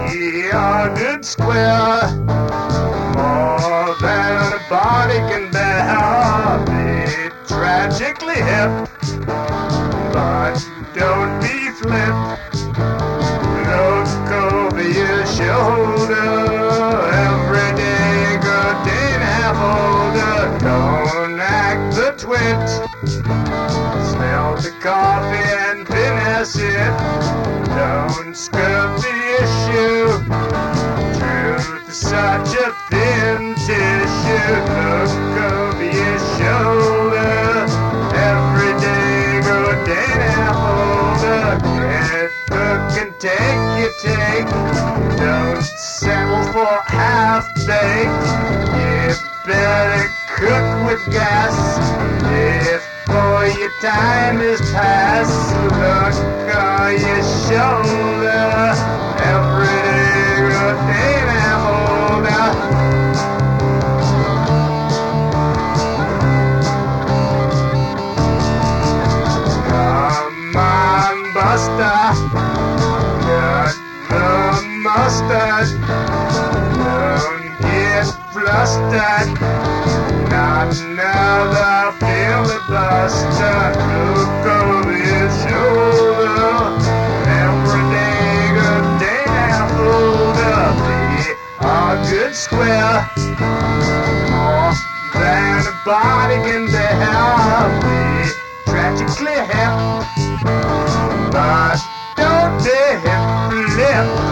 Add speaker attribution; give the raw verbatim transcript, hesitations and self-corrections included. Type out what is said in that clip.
Speaker 1: be a good square, more than a body can bear. Be tragically hip, but don't be flip. Look over your shoulder every day, good day and half older. Don't act the twit, smell the coffee and finesse it. Don't skirt the issue, truth is such a thin tissue. Look over your shoulder every day, good day and half older. Get cook and take your take, don't settle for half-baked. You better cook with gas before your time is past. Look on your shoulder every day, good day and half older. Come on, Buster, got the mustard. Don't get flustered, not another filibuster. Look over your shoulder every day, good day and half older. Be a good square, more than a body can bear. Be tragically hip, but don't be hip flip.